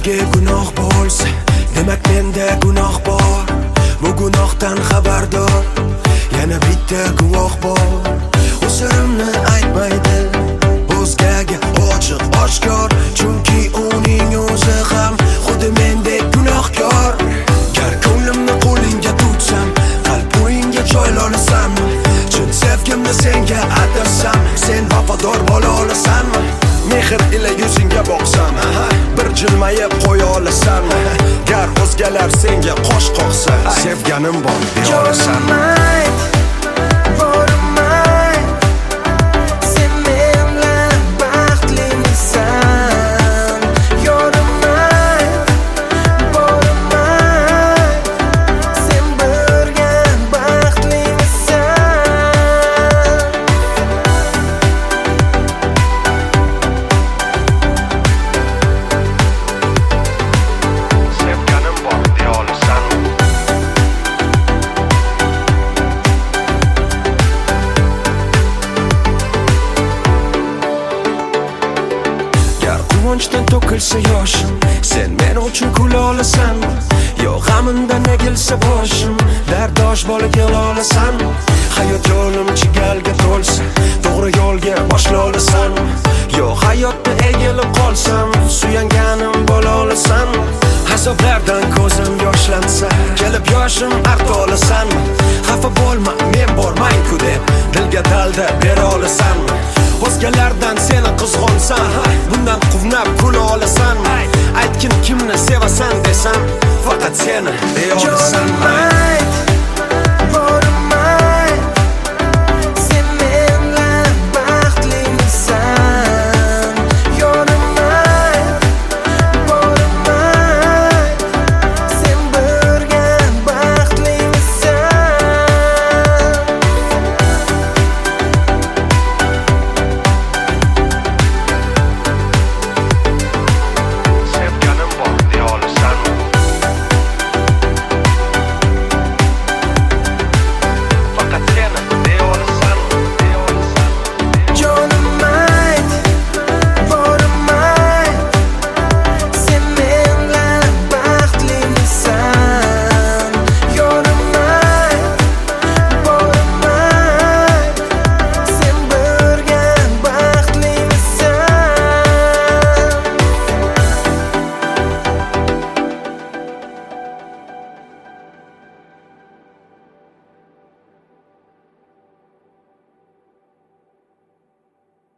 O'zga gunoh bo'lsa, demak menda gunoh bor. Bu gunohdan xabardor yana bitta guvoh bor. O'zirimni aytmaydi, o'zgaga ochiq oshkor, chunki uning o'zi ham xuddi mendek gunohkor. Gar ko'nglimni qo'lingga tutsam, qalb o'yinga joylanasanmi? Chin sevgimni senga atasam, sen vafodor bo'la olasanmi? Mehr ila yuzingga boqsam, bir jilmayib qo'ya olasanmi? Gar o'zgalar senga qosh qoqsa, sevganim bor deya olasanmi? Quvonchdan to'kilsa yoshim, sen men uchun kula olasanmi? Yo g'amimdan egilsa boshim, dardosh bo'lib kela olasanmi? Hayot yo'lim chigalga to'lsa, to'g'ri yo'lga boshla olasanmi? Yo hayotda egilib qolsam, suyanganim bo'la olasanmi? Azoblardan ko'zim yoshlansa, kelib yoshim arta olasanmi? Xafa bo'lma, men borman-ku deb dilga dalda bera olasanmi? O'zgalardan seni qizg'onsam, bundan quvnab kula olasanmi? Aytgin kimni sevasan desam, faqat seni deya olasanmi?